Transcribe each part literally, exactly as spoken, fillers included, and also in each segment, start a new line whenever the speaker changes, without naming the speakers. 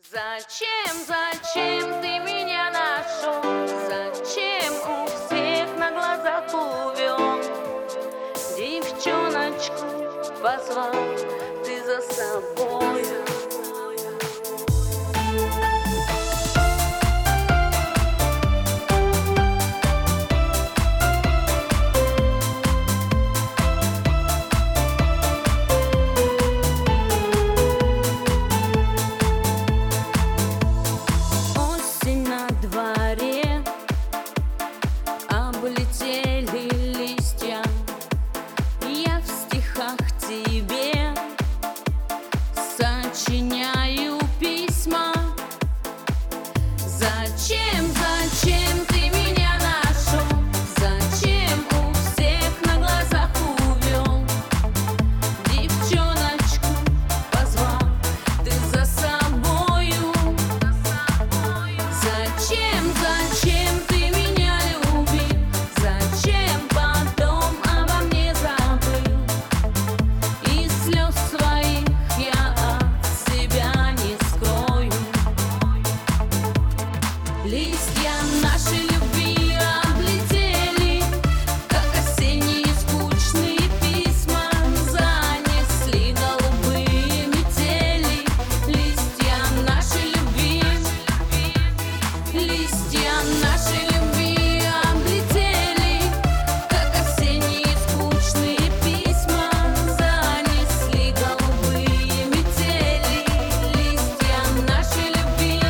Зачем, зачем ты меня нашел? Зачем у всех на глазах увел? Девчоночку позвал ты за собой.
Облетели листья, я в стихах тебе сочиняю письма. Зачем, зачем ты меня нашел? Зачем у всех на глазах увел? Девчоночку позвал ты за собою. Зачем, зачем ты меня любил? Зачем потом обо мне забыл? И слез своих я от себя не скрою. Листья нашей любви облетели, как осенние скучные письма. Занесли голубые метели. Листья нашей любви, листья нашей любви облетели, как осенние скучные письма. Занесли голубые метели. Листья нашей любви.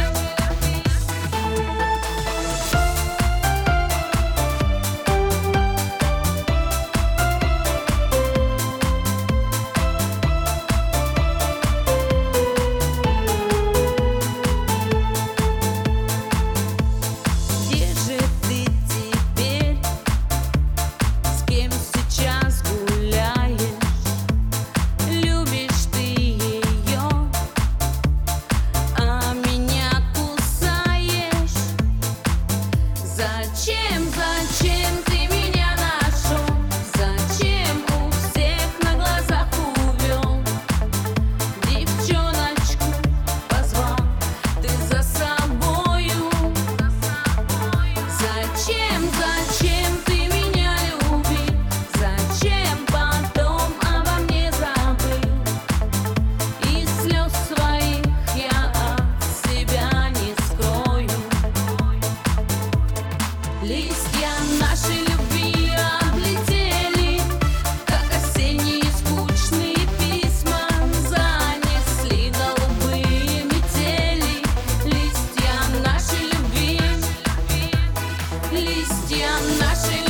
Где же ты теперь? С кем сейчас гуляешь? Любишь ты ее, а меня кусаешь? Зачем, зачем ты меня нашел? Зачем у всех на глазах увел? Девчоночку позвал ты за собою. Зачем, зачем ты меня любил? Зачем потом обо мне забыл? И слез своих я от себя не скрою. Листья нашей любви облетели, как осенние скучные письма. Занесли голубые метели. Листья нашей любви, листья нашей любви.